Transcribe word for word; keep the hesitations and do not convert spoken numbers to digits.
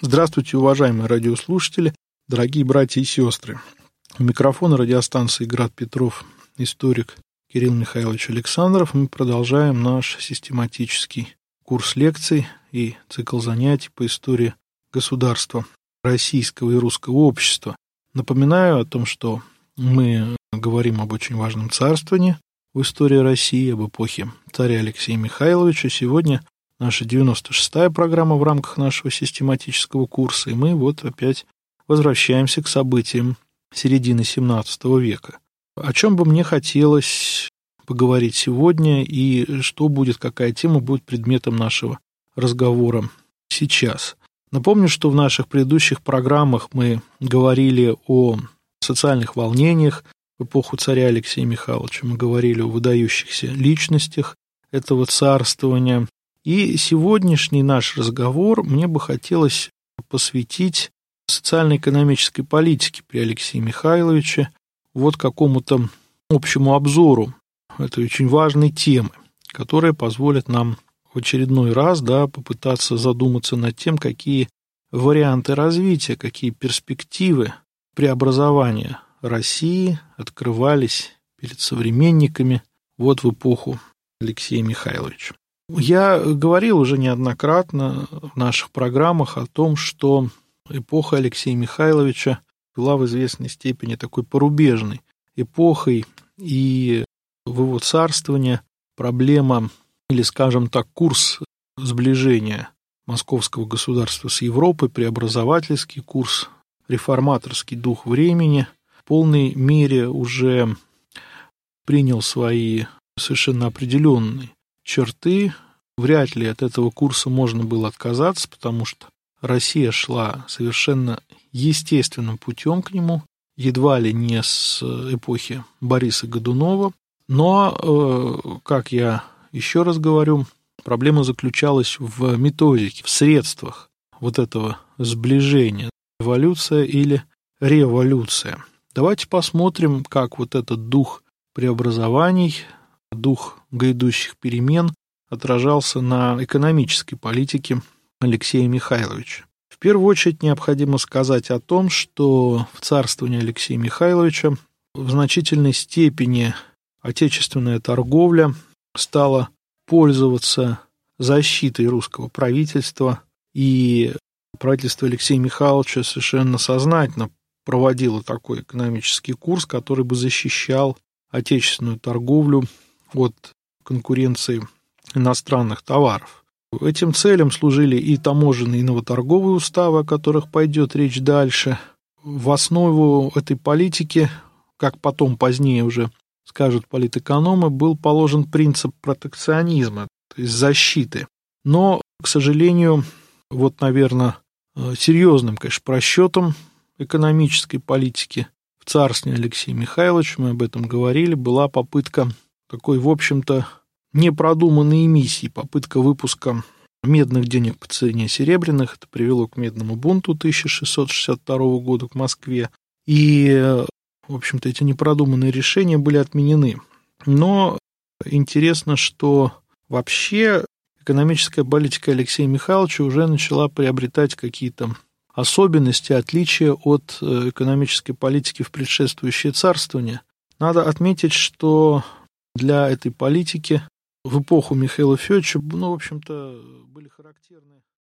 Здравствуйте, уважаемые радиослушатели, дорогие братья и сестры. У микрофона радиостанции «Град Петров» историк Кирилл Михайлович Александров. Мы продолжаем наш систематический курс лекций и цикл занятий по истории государства российского и русского общества. Напоминаю о том, что мы говорим об очень важном царствовании в истории России, об эпохе царя Алексея Михайловича. Сегодня наша девяносто шестая программа в рамках нашего систематического курса, и мы вот опять возвращаемся к событиям середины семнадцатого века. О чем бы мне хотелось поговорить сегодня и что будет, какая тема будет предметом нашего разговора сейчас. Напомню, что в наших предыдущих программах мы говорили о социальных волнениях в эпоху царя Алексея Михайловича, мы говорили о выдающихся личностях этого царствования. И сегодняшний наш разговор мне бы хотелось посвятить социально-экономической политике при Алексее Михайловиче, вот какому-то общему обзору этой очень важной темы, которая позволит нам в очередной раз да, попытаться задуматься над тем, какие варианты развития, какие перспективы преобразования России открывались перед современниками вот в эпоху Алексея Михайловича. Я говорил уже неоднократно в наших программах о том, что эпоха Алексея Михайловича была в известной степени такой порубежной эпохой, и в его царствовании проблема, или, скажем так, курс сближения московского государства с Европой, преобразовательский курс, реформаторский дух времени в полной мере уже принял свои совершенно определенные черты. Вряд ли от этого курса можно было отказаться, потому что Россия шла совершенно естественным путем к нему, едва ли не с эпохи Бориса Годунова. Но, как я еще раз говорю, проблема заключалась в методике, в средствах вот этого сближения, эволюция или революция. Давайте посмотрим, как вот этот дух преобразований, дух грядущих перемен отражался на экономической политике Алексея Михайловича. В первую очередь необходимо сказать о том, что в царствовании Алексея Михайловича в значительной степени отечественная торговля стала пользоваться защитой русского правительства, и правительство Алексея Михайловича совершенно сознательно проводило такой экономический курс, который бы защищал отечественную торговлю от конкуренции иностранных товаров. Этим целям служили и таможенные, и новоторговые уставы, о которых пойдет речь дальше. В основу этой политики, как потом позднее уже скажут политэкономы, был положен принцип протекционизма, то есть защиты. Но, к сожалению, вот, наверное, серьезным, конечно, просчетом экономической политики в царствовании Алексея Михайловича, мы об этом говорили, была попытка такой, в общем-то, непродуманной эмиссии, попытка выпуска медных денег по цене серебряных. Это привело к медному бунту тысяча шестьсот шестьдесят второго года в Москве. И, в общем-то, эти непродуманные решения были отменены. Но интересно, что вообще экономическая политика Алексея Михайловича уже начала приобретать какие-то особенности, отличия от экономической политики в предшествующее царствование. Надо отметить, что для этой политики в эпоху Михаила Федоровича, ну, в общем-то, были характерны